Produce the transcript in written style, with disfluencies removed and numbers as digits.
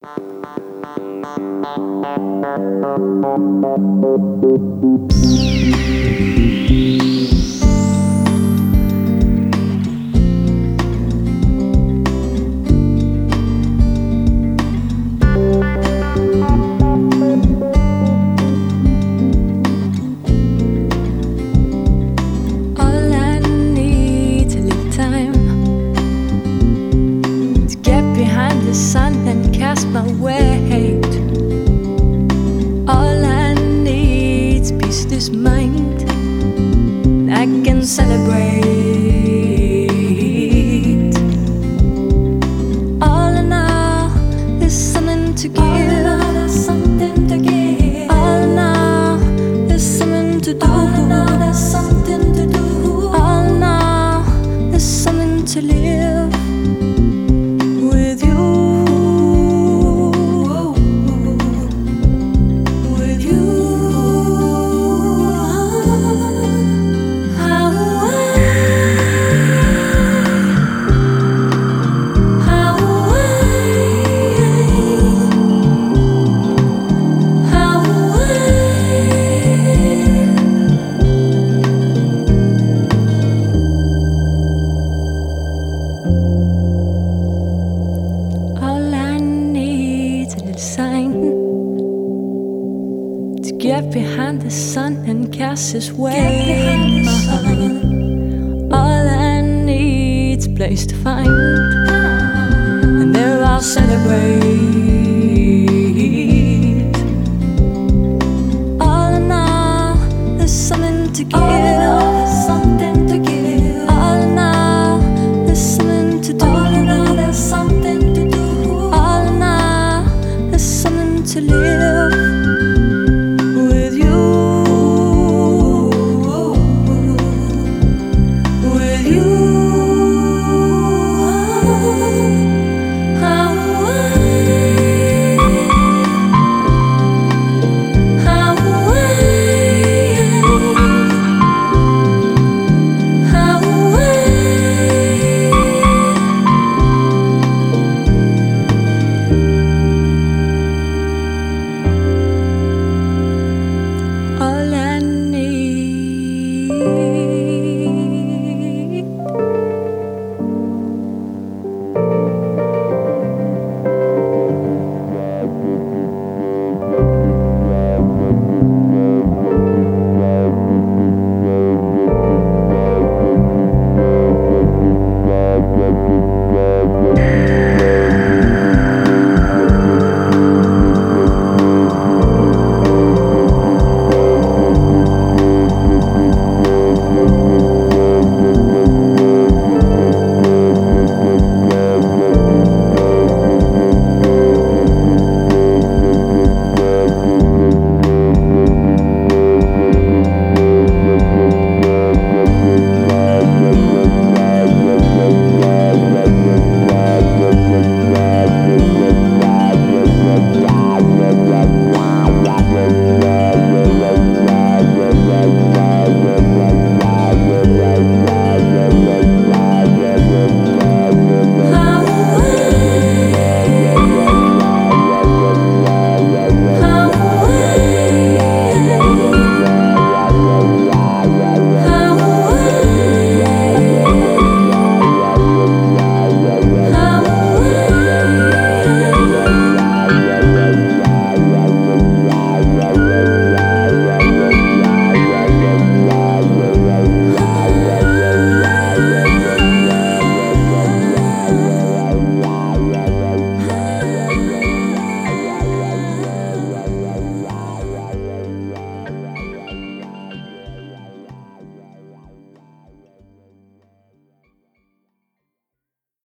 All I need a little time to get behind the sun and cast my weight. All I need's peace of this mind. I can celebrate. All in all, there's something to give. All in all, there's something to give. All in all, there's something to do. All in all, there's something to do. All in all, there's something to live with you. With you. All I need is a little sign to get behind the sun and cast his weight. All I need's a place to find, and there I'll celebrate. All in all, there's something to give. All in all, something to give. All in all, there's something to do. All in all, there's something to do. All in all, there's something to live.